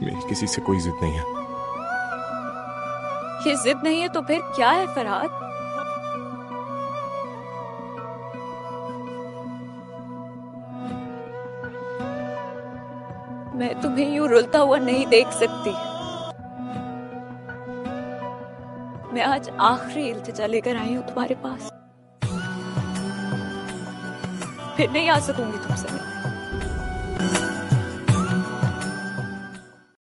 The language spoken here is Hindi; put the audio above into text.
मेरी किसी से कोई जिद नहीं है। ये जिद नहीं है तो फिर क्या है फरहाद? मैं तुम्हें यूं रुलता हुआ नहीं देख सकती। मैं आज आखिरी इल्तिजा लेकर आई हूं तुम्हारे पास। फिर नहीं आ सकूंगी तुमसे।